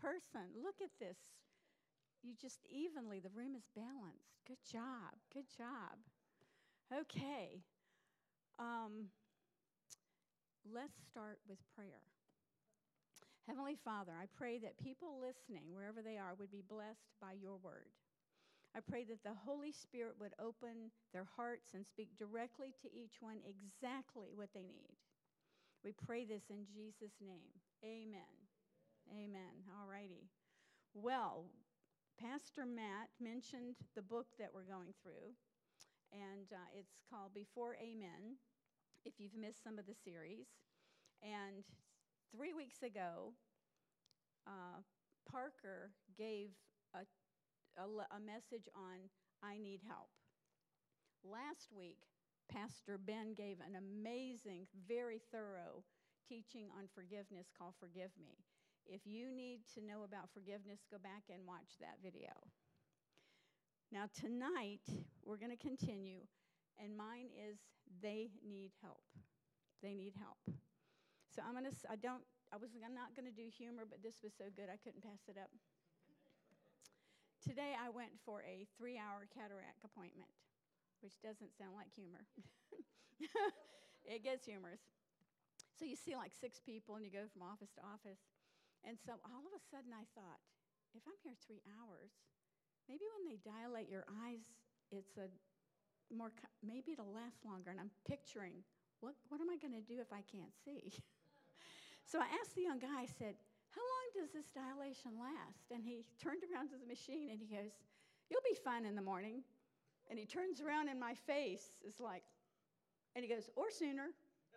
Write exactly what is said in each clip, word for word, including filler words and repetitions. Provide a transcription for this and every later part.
person. Look at this. You just evenly, the room is balanced. Good job. Good job. Okay. Um, let's start with prayer. Heavenly Father, I pray that people listening, wherever they are, would be blessed by your word. I pray that the Holy Spirit would open their hearts and speak directly to each one exactly what they need. We pray this in Jesus' name. Amen. Amen. All righty. Well, Pastor Matt mentioned the book that we're going through, and uh, it's called Before Amen, if you've missed some of the series. And three weeks ago, uh, Parker gave a, a, a message on I Need Help. Last week, Pastor Ben gave an amazing, very thorough teaching on forgiveness called Forgive Me. If you need to know about forgiveness, go back and watch that video. Now, tonight, we're going to continue, and mine is They Need Help. They need help. So I'm going to, I don't, I was not going to do humor, but this was so good I couldn't pass it up. Today, I went for a three-hour cataract appointment, which doesn't sound like humor. It gets humorous. So you see like six people, and you go from office to office. And so all of a sudden I thought, if I'm here three hours, maybe when they dilate your eyes, it's a more, maybe it'll last longer. And I'm picturing, what, what am I going to do if I can't see? So I asked the young guy, I said, how long does this dilation last? And he turned around to the machine and he goes, you'll be fine in the morning. And he turns around in my face, it's like, and he goes, or sooner.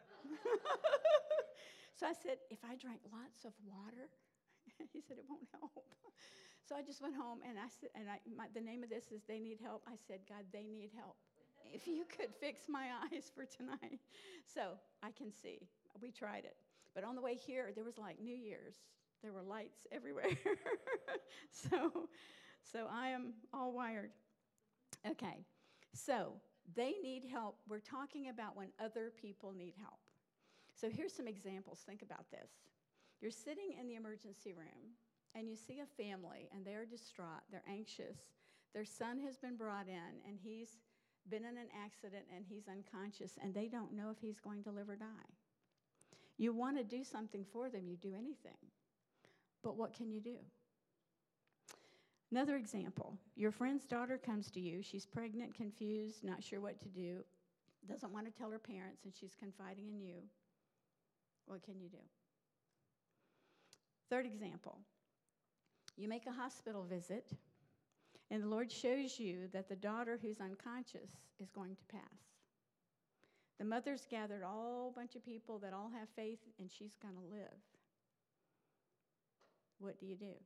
So I said, if I drank lots of water, he said, it won't help. So I just went home, and I said, and I, my, the name of this is They Need Help. I said, God, they need help. If you could fix my eyes for tonight. So I can see. We tried it. But on the way here, there was like New Year's. There were lights everywhere. so, so I am all wired. Okay. So they need help. We're talking about when other people need help. So here's some examples. Think about this. You're sitting in the emergency room, and you see a family, and they're distraught. They're anxious. Their son has been brought in, and he's been in an accident, and he's unconscious, and they don't know if he's going to live or die. You want to do something for them. You do anything. But what can you do? Another example. Your friend's daughter comes to you. She's pregnant, confused, not sure what to do, doesn't want to tell her parents, and she's confiding in you. What can you do? Third example, you make a hospital visit, and the Lord shows you that the daughter who's unconscious is going to pass. The mother's gathered a whole bunch of people that all have faith, and she's going to live. What do you do?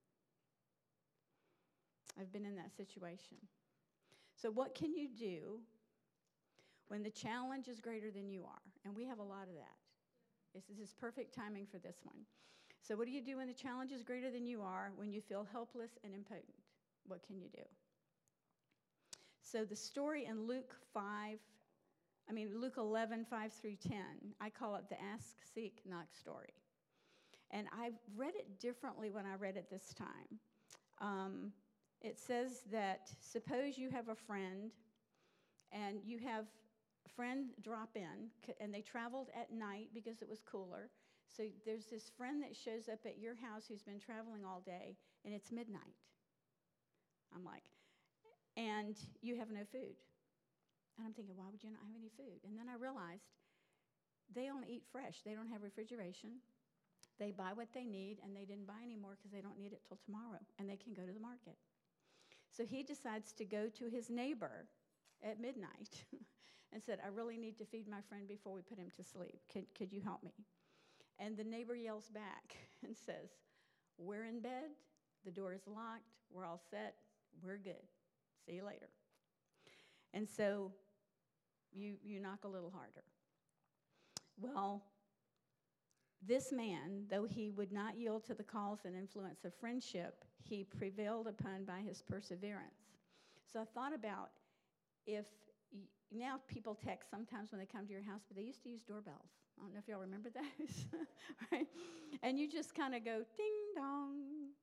I've been in that situation. So what can you do when the challenge is greater than you are? And we have a lot of that. This is perfect timing for this one. So what do you do when the challenge is greater than you are, when you feel helpless and impotent? What can you do? So the story in Luke five, I mean Luke eleven, five through ten, I call it the ask, seek, knock story. And I read it differently when I read it this time. Um, it says that suppose you have a friend, and you have a friend drop in, and they traveled at night because it was cooler. So there's this friend that shows up at your house who's been traveling all day, and it's midnight. I'm like, and you have no food. And I'm thinking, why would you not have any food? And then I realized they only eat fresh. They don't have refrigeration. They buy what they need, and they didn't buy any more because they don't need it till tomorrow, and they can go to the market. So he decides to go to his neighbor at midnight and said, I really need to feed my friend before we put him to sleep. Could, could you help me? And the neighbor yells back and says, we're in bed. The door is locked. We're all set. We're good. See you later. And so you, you knock a little harder. Well, this man, though he would not yield to the calls and influence of friendship, he prevailed upon by his perseverance. So I thought about if, now people text sometimes when they come to your house, but they used to use doorbells. I don't know if y'all remember those, right? And you just kind of go ding dong,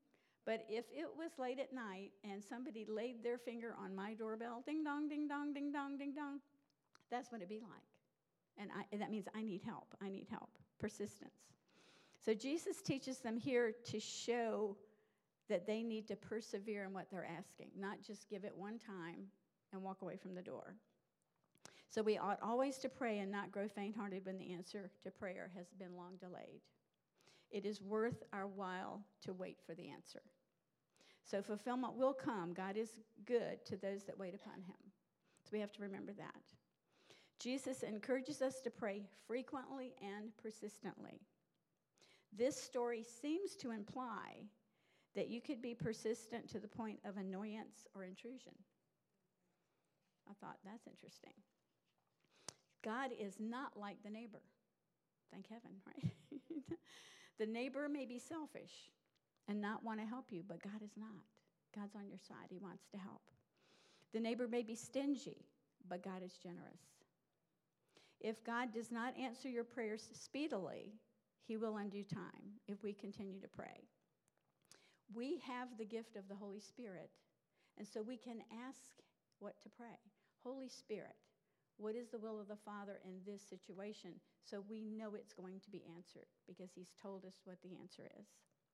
But if it was late at night and somebody laid their finger on my doorbell, ding dong, ding dong, ding dong, ding dong, that's what it'd be like. And, I, and that means I need help. I need help. Persistence. So Jesus teaches them here to show that they need to persevere in what they're asking, not just give it one time and walk away from the door. So we ought always to pray and not grow faint-hearted when the answer to prayer has been long delayed. It is worth our while to wait for the answer. So fulfillment will come. God is good to those that wait upon him. So we have to remember that. Jesus encourages us to pray frequently and persistently. This story seems to imply that you could be persistent to the point of annoyance or intrusion. I thought, that's interesting. God is not like the neighbor. Thank heaven, right? The neighbor may be selfish and not want to help you, but God is not. God's on your side. He wants to help. The neighbor may be stingy, but God is generous. If God does not answer your prayers speedily, he will in due time if we continue to pray. We have the gift of the Holy Spirit, and so we can ask what to pray. Holy Spirit, what is the will of the Father in this situation? So we know it's going to be answered because he's told us what the answer is.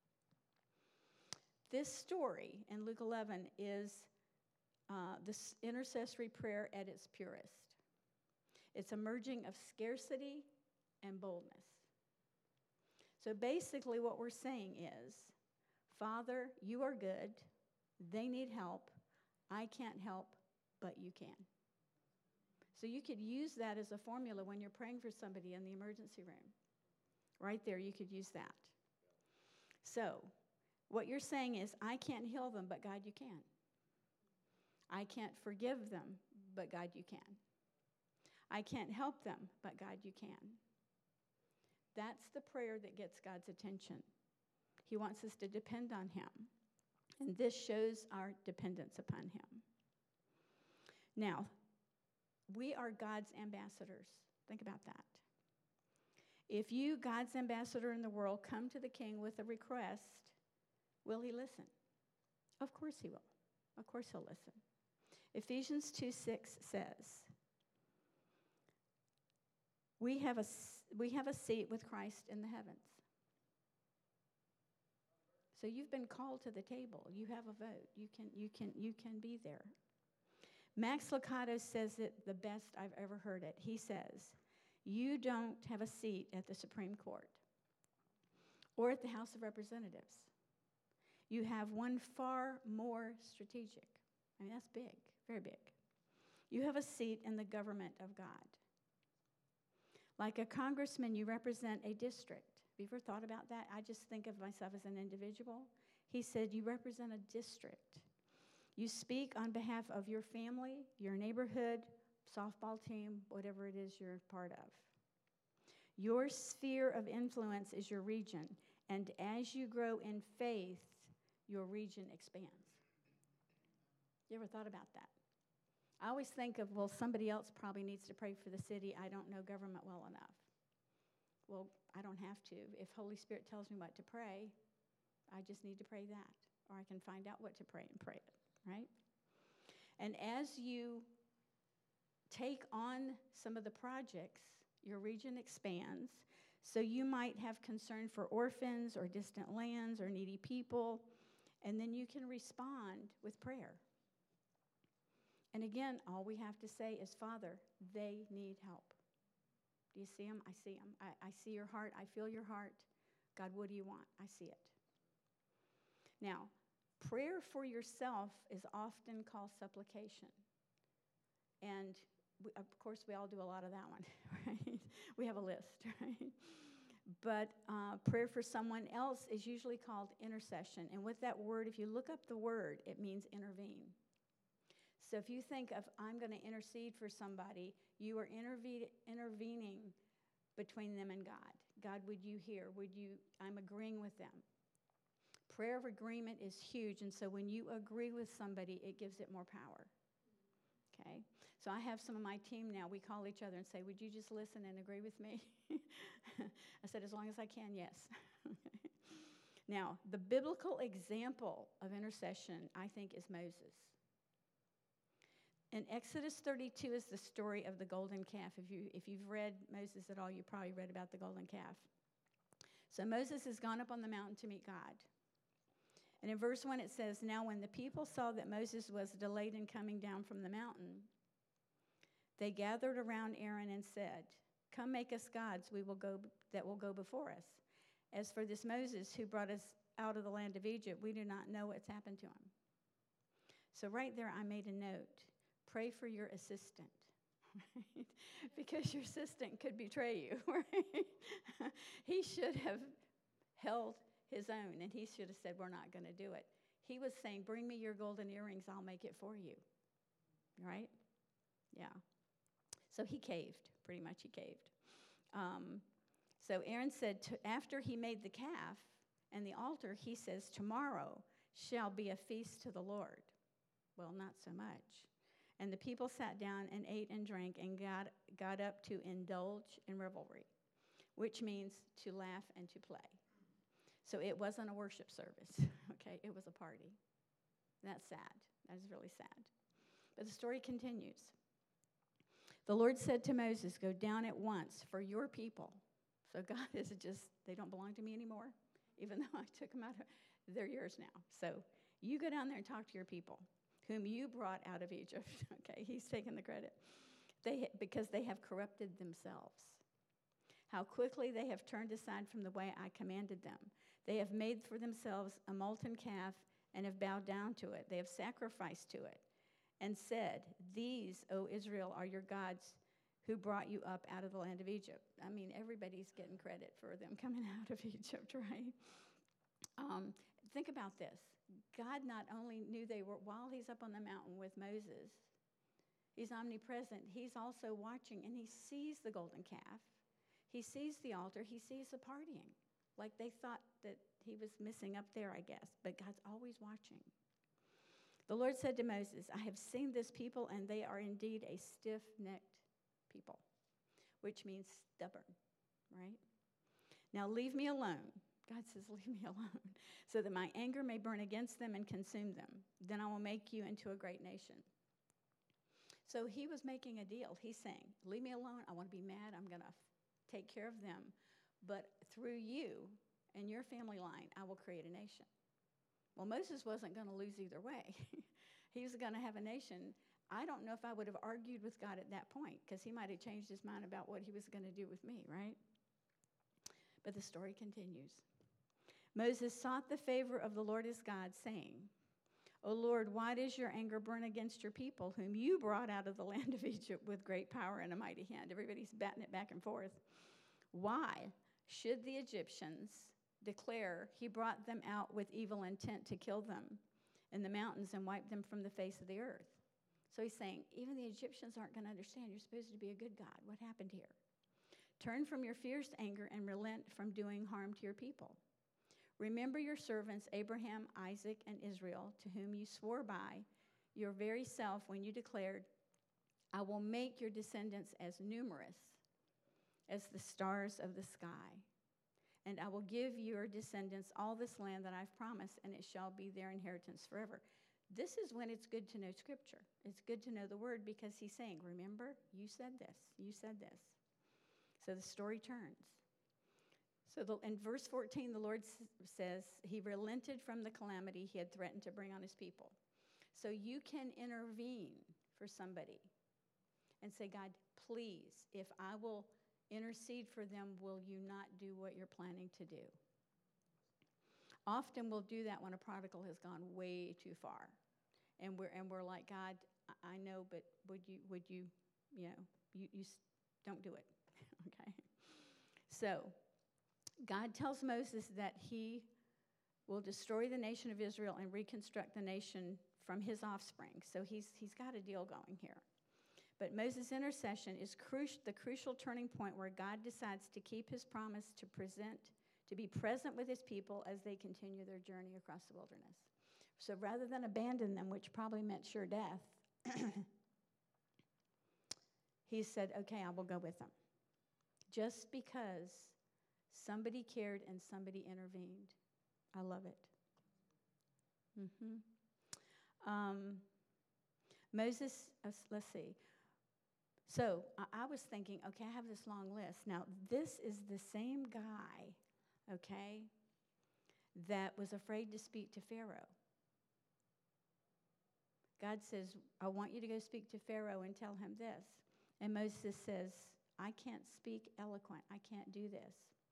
This story in Luke eleven is uh, this intercessory prayer at its purest. It's a merging of scarcity and boldness. So basically what we're saying is, Father, you are good. They need help. I can't help, but you can. So you could use that as a formula when you're praying for somebody in the emergency room. Right there, you could use that. So what you're saying is, I can't heal them, but God, you can. I can't forgive them, but God, you can. I can't help them, but God, you can. That's the prayer that gets God's attention. He wants us to depend on him. And this shows our dependence upon him. Now, we are God's ambassadors. Think about that. If you, God's ambassador in the world, come to the king with a request, will he listen? Of course he will. Of course he'll listen. Ephesians two six says, we have a, we have a seat with Christ in the heavens. So you've been called to the table. You have a vote. You can, you can, you can be there. Max Lucado says it the best I've ever heard it. He says, you don't have a seat at the Supreme Court or at the House of Representatives. You have one far more strategic. I mean, that's big, very big. You have a seat in the government of God. Like a congressman, you represent a district. Have you ever thought about that? I just think of myself as an individual. He said, you represent a district. You speak on behalf of your family, your neighborhood, softball team, whatever it is you're part of. Your sphere of influence is your region, and as you grow in faith, your region expands. You ever thought about that? I always think of, well, somebody else probably needs to pray for the city. I don't know government well enough. Well, I don't have to. If Holy Spirit tells me what to pray, I just need to pray that. Or I can find out what to pray and pray it, right? And as you take on some of the projects, your region expands. So you might have concern for orphans or distant lands or needy people, and then you can respond with prayer. And again, all we have to say is, Father, they need help. Do you see them? I see them. I, I see your heart. I feel your heart. God, what do you want? I see it. Now, prayer for yourself is often called supplication. And, we, of course, we all do a lot of that one, right? We have a list, right? But uh, prayer for someone else is usually called intercession. And with that word, if you look up the word, it means intervene. So if you think of, I'm going to intercede for somebody, you are interve- intervening between them and God. God, would you hear? Would you, I'm agreeing with them. Prayer of agreement is huge, and so when you agree with somebody, it gives it more power. Okay? So I have some of my team now, we call each other and say, would you just listen and agree with me? I said, as long as I can, yes. Now, the biblical example of intercession, I think, is Moses. In Exodus thirty-two is the story of the golden calf. If, you, if you've read Moses at all, you probably read about the golden calf. So Moses has gone up on the mountain to meet God. And in verse one it says, "Now when the people saw that Moses was delayed in coming down from the mountain, they gathered around Aaron and said, 'Come make us gods we will go, that will go before us. As for this Moses who brought us out of the land of Egypt, we do not know what's happened to him.'" So right there I made a note. Pray for your assistant, right? Because your assistant could betray you, right? He should have held his own, and he should have said, "We're not going to do it." He was saying, "Bring me your golden earrings, I'll make it for you." Right? Yeah. So he caved, pretty much he caved. Um, so Aaron said, to, after he made the calf and the altar, he says, "Tomorrow shall be a feast to the Lord." Well, not so much. And the people sat down and ate and drank and got, got up to indulge in revelry, which means to laugh and to play. So it wasn't a worship service, okay? It was a party. That's sad. That is really sad. But the story continues. The Lord said to Moses, "Go down at once, for your people." So God is just, they don't belong to me anymore, even though I took them out of, they're yours now. So you go down there and talk to your people, whom you brought out of Egypt. Okay, he's taking the credit. They, because they have corrupted themselves. How quickly they have turned aside from the way I commanded them. They have made for themselves a molten calf and have bowed down to it. They have sacrificed to it and said, "These, O Israel, are your gods who brought you up out of the land of Egypt." I mean, everybody's getting credit for them coming out of Egypt, right? Um, think about this. God not only knew they were, while he's up on the mountain with Moses, he's omnipresent. He's also watching, and he sees the golden calf. He sees the altar. He sees the partying. Like they thought that he was missing up there, I guess. But God's always watching. The Lord said to Moses, "I have seen this people, and they are indeed a stiff-necked people," which means stubborn, right? "Now leave me alone." God says, "Leave me alone, so that my anger may burn against them and consume them. Then I will make you into a great nation." So he was making a deal. He's saying, "Leave me alone. I want to be mad. I'm going to take care of them. But through you and your family line, I will create a nation." Well, Moses wasn't going to lose either way. He was going to have a nation. I don't know if I would have argued with God at that point, because he might have changed his mind about what he was going to do with me, right? But the story continues. Moses sought the favor of the Lord his God, saying, "O Lord, why does your anger burn against your people, whom you brought out of the land of Egypt with great power and a mighty hand?" Everybody's batting it back and forth. "Why should the Egyptians declare he brought them out with evil intent to kill them in the mountains and wipe them from the face of the earth?" So he's saying, even the Egyptians aren't going to understand. You're supposed to be a good God. What happened here? "Turn from your fierce anger and relent from doing harm to your people. Remember your servants, Abraham, Isaac, and Israel, to whom you swore by your very self when you declared, 'I will make your descendants as numerous as the stars of the sky. And I will give your descendants all this land that I've promised, and it shall be their inheritance forever.'" This is when it's good to know Scripture. It's good to know the Word, because he's saying, remember, you said this, you said this. So the story turns. So the, in verse fourteen, the Lord s- says he relented from the calamity he had threatened to bring on his people. So you can intervene for somebody and say, "God, please, if I will intercede for them, will you not do what you're planning to do?" Often we'll do that when a prodigal has gone way too far. And we're, and we're like, "God, I, I know, but would you, would you, you know, you, you s- don't do it." Okay? So God tells Moses that he will destroy the nation of Israel and reconstruct the nation from his offspring. So he's, he's got a deal going here. But Moses' intercession is cru- the crucial turning point where God decides to keep his promise to present, to be present with his people as they continue their journey across the wilderness. So rather than abandon them, which probably meant sure death, he said, "Okay, I will go with them." Just because somebody cared and somebody intervened, I love it. Mm-hmm. Um, Moses, uh, let's see. So I, I was thinking, okay, I have this long list. Now, this is the same guy, okay, that was afraid to speak to Pharaoh. God says, I want you to go speak to Pharaoh and tell him this. And Moses says, I can't speak eloquent. I can't do this.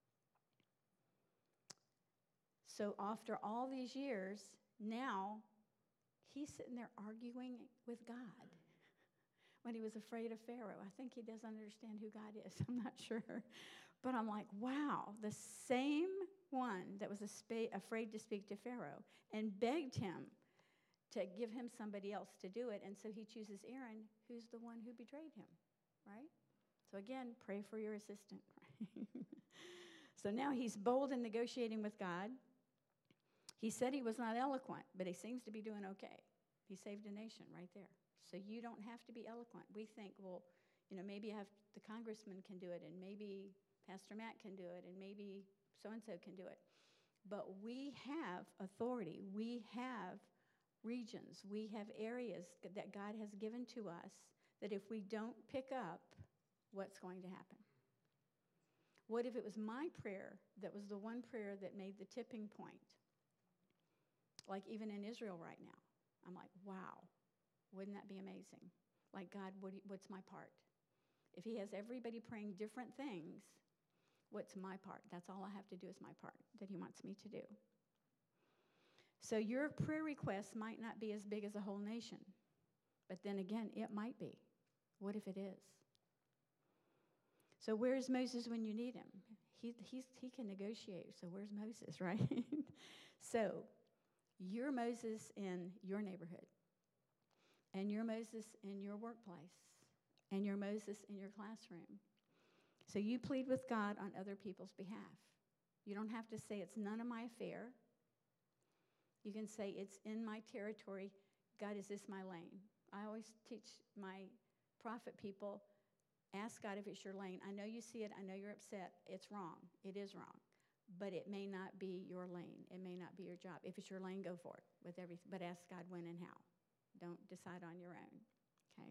So after all these years, now he's sitting there arguing with God when he was afraid of Pharaoh. I think he doesn't understand who God is. I'm not sure. But I'm like, wow, the same one that was a spa- afraid to speak to Pharaoh and begged him to give him somebody else to do it. And so he chooses Aaron, who's the one who betrayed him, right? So again, pray for your assistant. Right? So now he's bold in negotiating with God. He said he was not eloquent, but he seems to be doing okay. He saved a nation right there. So you don't have to be eloquent. We think, well, you know, maybe have the congressman can do it, and maybe Pastor Matt can do it, and maybe so-and-so can do it. But we have authority. We have regions. We have areas that God has given to us that if we don't pick up, what's going to happen? What if it was my prayer that was the one prayer that made the tipping point? Like even in Israel right now. I'm like, wow, wouldn't that be amazing? Like, God, what do you, what's my part? If he has everybody praying different things, what's my part? That's all I have to do is my part that he wants me to do. So your prayer request might not be as big as a whole nation. But then again, it might be. What if it is? So where's Moses when you need him? He, he's, he can negotiate. So where's Moses, right? So you're Moses in your neighborhood. And you're Moses in your workplace. And you're Moses in your classroom. So you plead with God on other people's behalf. You don't have to say it's none of my affair. You can say it's in my territory. God, is this my lane? I always teach my prophet people, ask God if it's your lane. I know you see it. I know you're upset. It's wrong. It is wrong. But it may not be your lane. It may not be your job. If it's your lane, go for it with everything. But ask God when and how. Don't decide on your own. Okay?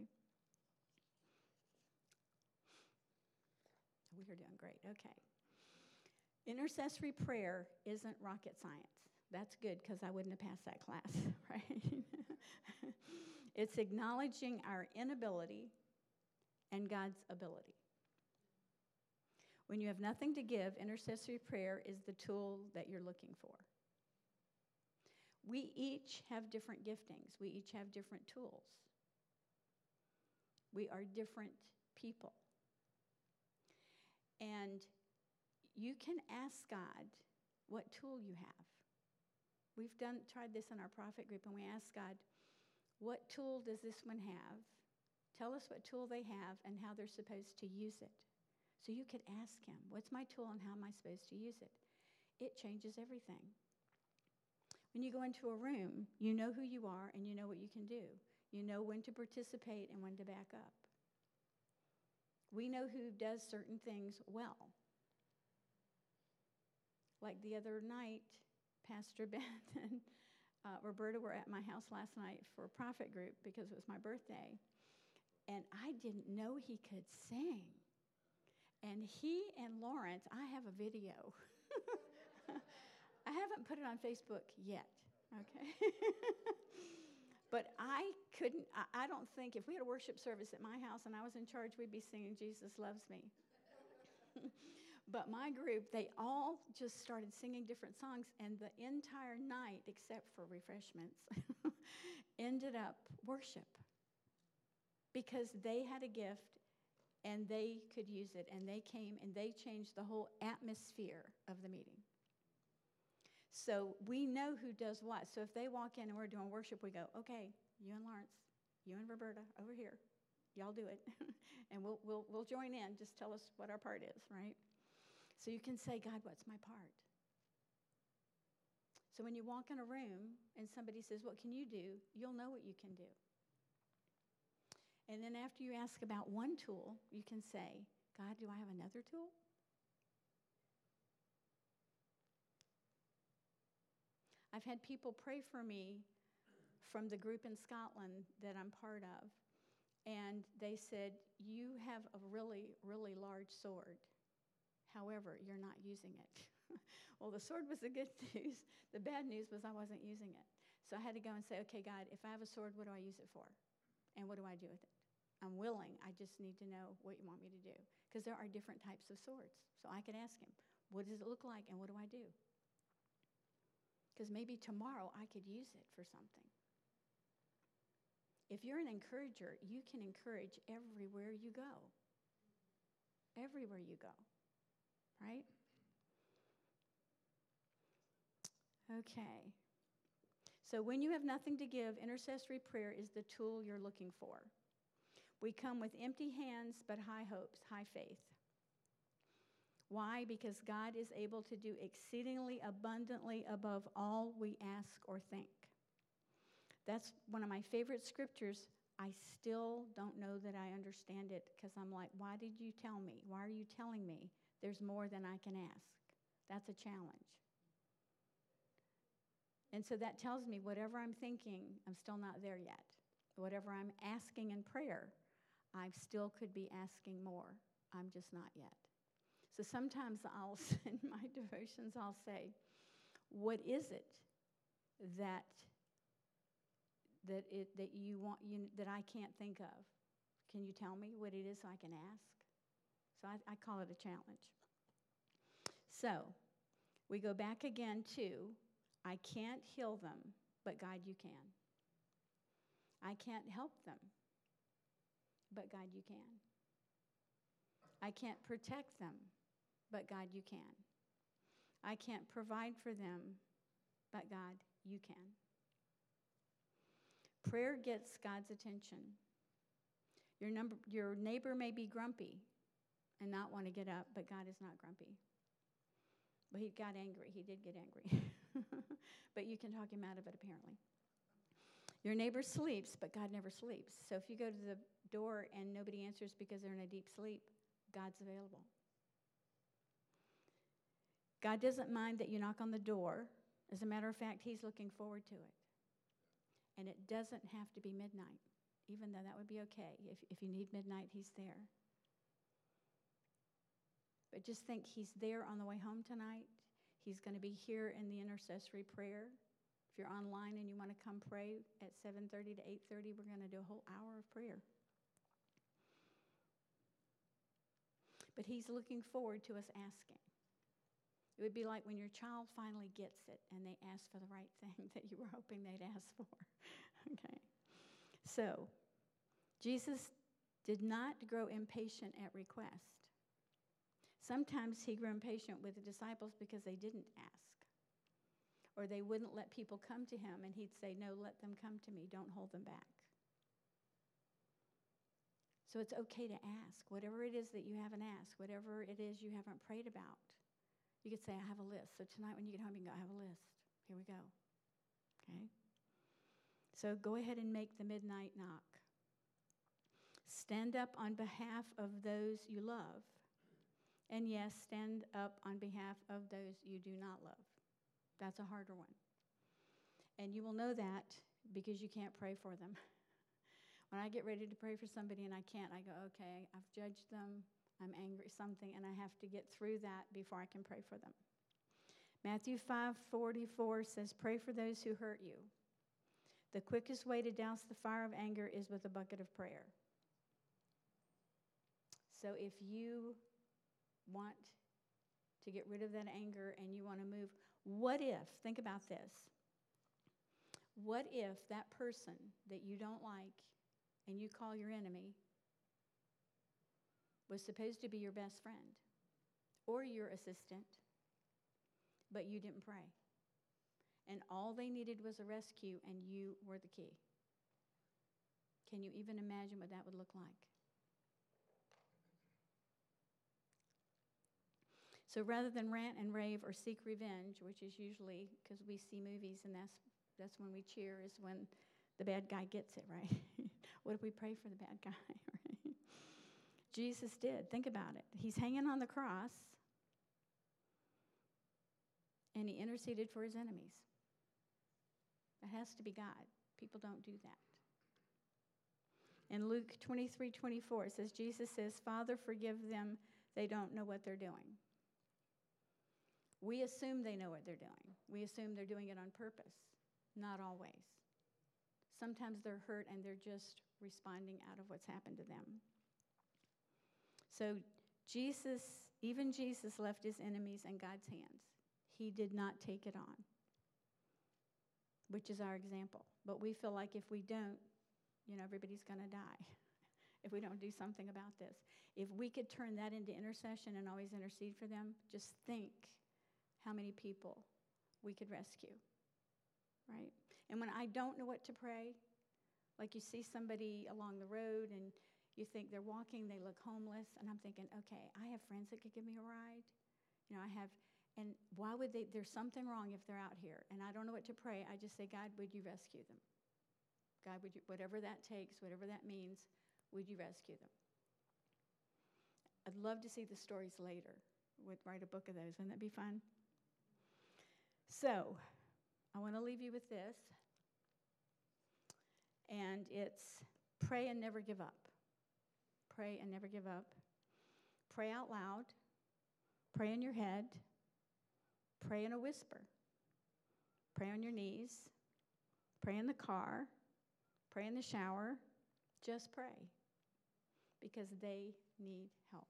We are doing great. Okay. Intercessory prayer isn't rocket science. That's good because I wouldn't have passed that class, right? It's acknowledging our inability and God's ability. When you have nothing to give, intercessory prayer is the tool that you're looking for. We each have different giftings. We each have different tools. We are different people. And you can ask God what tool you have. We've done tried this in our prophet group, and we asked God, what tool does this one have? Tell us what tool they have and how they're supposed to use it. So you could ask him, what's my tool and how am I supposed to use it? It changes everything. When you go into a room, you know who you are and you know what you can do. You know when to participate and when to back up. We know who does certain things well. Like the other night, Pastor Ben and uh, Roberta were at my house last night for a prophet group because it was my birthday. And I didn't know he could sing. And he and Lawrence, I have a video. I haven't put it on Facebook yet, okay? But I couldn't, I, I don't think, if we had a worship service at my house and I was in charge, we'd be singing Jesus Loves Me. But my group, they all just started singing different songs, and the entire night, except for refreshments, ended up worship. Because they had a gift, and they could use it, and they came, and they changed the whole atmosphere of the meeting. So we know who does what. So if they walk in and we're doing worship, we go, okay, you and Lawrence, you and Roberta, over here. Y'all do it. And we'll, we'll, we'll join in. Just tell us what our part is, right? So you can say, God, what's my part? So when you walk in a room and somebody says, what can you do? You'll know what you can do. And then after you ask about one tool, you can say, God, do I have another tool? I've had people pray for me from the group in Scotland that I'm part of, and they said, you have a really, really large sword. However, you're not using it. Well, the sword was the good news. The bad news was I wasn't using it. So I had to go and say, okay, God, if I have a sword, what do I use it for? And what do I do with it? I'm willing. I just need to know what you want me to do. Because there are different types of swords. So I could ask him, what does it look like and what do I do? Because maybe tomorrow I could use it for something. If you're an encourager, you can encourage everywhere you go. Everywhere you go. Right? Okay. So when you have nothing to give, intercessory prayer is the tool you're looking for. We come with empty hands, but high hopes, high faith. Why? Because God is able to do exceedingly abundantly above all we ask or think. That's one of my favorite scriptures. I still don't know that I understand it because I'm like, why did you tell me? Why are you telling me there's more than I can ask? That's a challenge. And so that tells me whatever I'm thinking, I'm still not there yet. Whatever I'm asking in prayer, I still could be asking more. I'm just not yet. So sometimes I'll, in my devotions, I'll say, what is it that that it that you want you that I can't think of? Can you tell me what it is so I can ask? So I, I call it a challenge. So we go back again to, I can't heal them, but God, you can. I can't help them, but God, you can. I can't protect them, but God, you can. I can't provide for them, but God, you can. Prayer gets God's attention. Your, number, your neighbor may be grumpy and not want to get up, but God is not grumpy. But he got angry. He did get angry. But you can talk him out of it, apparently. Your neighbor sleeps, but God never sleeps. So if you go to the door and nobody answers because they're in a deep sleep, God's available. God doesn't mind that you knock on the door. As a matter of fact, he's looking forward to it. And it doesn't have to be midnight, even though that would be okay. If, if you need midnight, he's there. But just think, he's there on the way home tonight. He's going to be here in the intercessory prayer. If you're online and you want to come pray at seven thirty to eight thirty, we're going to do a whole hour of prayer. But he's looking forward to us asking. It would be like when your child finally gets it and they ask for the right thing that you were hoping they'd ask for. Okay. So, Jesus did not grow impatient at request. Sometimes he grew impatient with the disciples because they didn't ask. Or they wouldn't let people come to him, and he'd say, no, let them come to me. Don't hold them back. So it's okay to ask. Whatever it is that you haven't asked, whatever it is you haven't prayed about, you could say, I have a list. So tonight when you get home, you can go, I have a list. Here we go. Okay? So go ahead and make the midnight knock. Stand up on behalf of those you love. And yes, stand up on behalf of those you do not love. That's a harder one. And you will know that because you can't pray for them. When I get ready to pray for somebody and I can't, I go, okay, I've judged them. I'm angry, something, and I have to get through that before I can pray for them. Matthew five forty-four says, pray for those who hurt you. The quickest way to douse the fire of anger is with a bucket of prayer. So if you want to get rid of that anger and you want to move, what if, think about this, what if that person that you don't like and you call your enemy was supposed to be your best friend or your assistant, but you didn't pray. And all they needed was a rescue, and you were the key. Can you even imagine what that would look like? So rather than rant and rave or seek revenge, which is usually because we see movies and that's that's when we cheer, is when the bad guy gets it, right? What if we pray for the bad guy, right? Jesus did. Think about it. He's hanging on the cross, and he interceded for his enemies. has to be God. People don't do that. In Luke twenty-three twenty-four, it says, Jesus says, Father, forgive them. They don't know what they're doing. We assume they know what they're doing. We assume they're doing it on purpose. Not always. Sometimes they're hurt and they're just responding out of what's happened to them. So Jesus, even Jesus left his enemies in God's hands. He did not take it on, which is our example. But we feel like if we don't, you know, everybody's going to die if we don't do something about this. If we could turn that into intercession and always intercede for them, just think how many people we could rescue, right? And when I don't know what to pray, like you see somebody along the road and you think they're walking, they look homeless, and I'm thinking, okay, I have friends that could give me a ride. You know, I have, and why would they, there's something wrong if they're out here, and I don't know what to pray. I just say, God, would you rescue them? God, would you, whatever that takes, whatever that means, would you rescue them? I'd love to see the stories later. Would write a book of those. Wouldn't that be fun? So, I want to leave you with this. And it's pray and never give up. Pray and never give up. Pray out loud. Pray in your head. Pray in a whisper. Pray on your knees. Pray in the car. Pray in the shower. Just pray. Because they need help.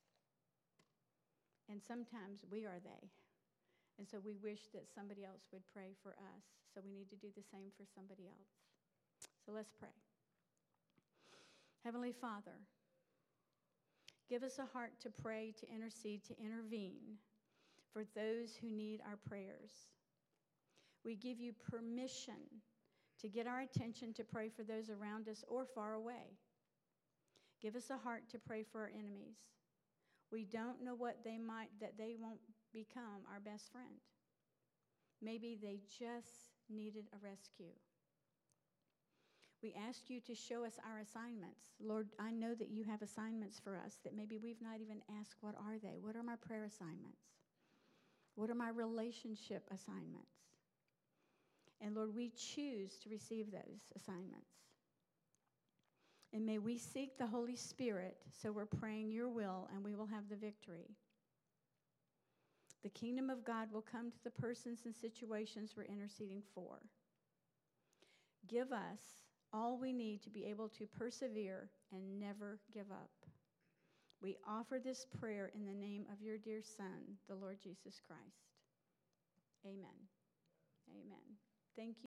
And sometimes we are they. And so we wish that somebody else would pray for us. So we need to do the same for somebody else. So let's pray. Heavenly Father, give us a heart to pray, to intercede, to intervene for those who need our prayers. We give you permission to get our attention to pray for those around us or far away. Give us a heart to pray for our enemies. We don't know what they might, that they won't become our best friend. Maybe they just needed a rescue. We ask you to show us our assignments. Lord, I know that you have assignments for us that maybe we've not even asked, what are they? What are my prayer assignments? What are my relationship assignments? And Lord, we choose to receive those assignments. And may we seek the Holy Spirit so we're praying your will and we will have the victory. The kingdom of God will come to the persons and situations we're interceding for. Give us all we need to be able to persevere and never give up. We offer this prayer in the name of your dear Son, the Lord Jesus Christ. Amen. Amen. Thank you.